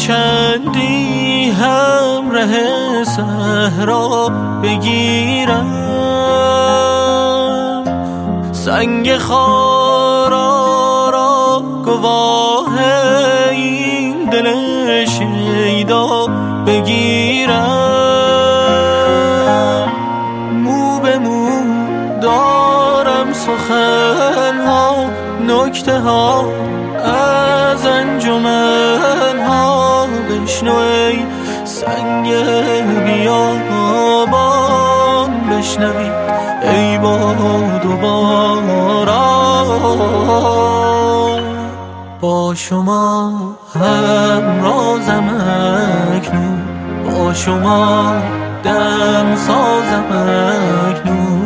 چندی همراه صحرا بگیرم، سنگ خارا را گواه این دل شیدا بگیرم. مو به مو دارم سخنها، نکته ها از انجمنها، بشنو ای سنگ بیابان، بشنوید ای باد و باران. با شما همرازم اکنون، با شما دم سازم اکنون.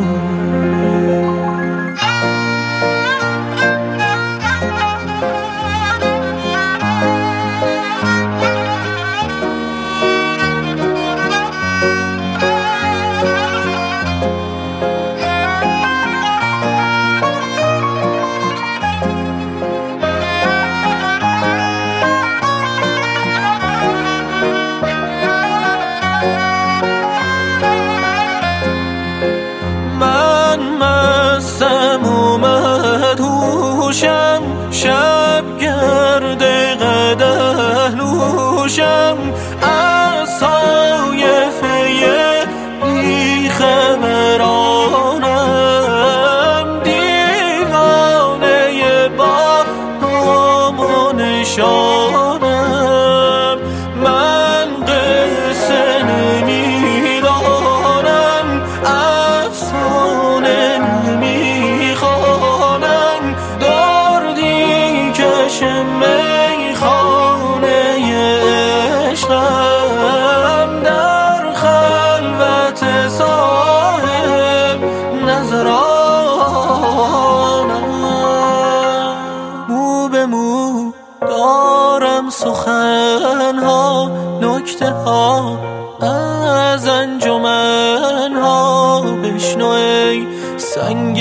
شب گرد قدح نوشم، از سایفه بیخبرانم، دیوانه با نام و نشانم. من قصه نمیدانم، افسانه نمیخوانم، میخانه عشقم در خلوت صاحب نظرانم. مو به مو دارم سخنها، نکته ها از انجمنها، بشنو ای سنگ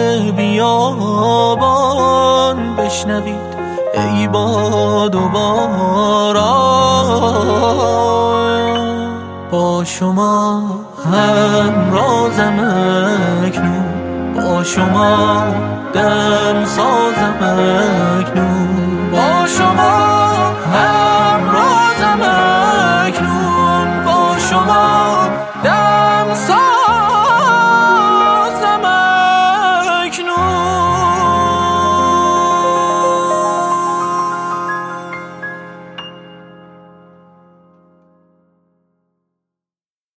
بیابان، بشنوید ای باد و باران. با شما همرازم اکنون، با شما دم سازم اکنون.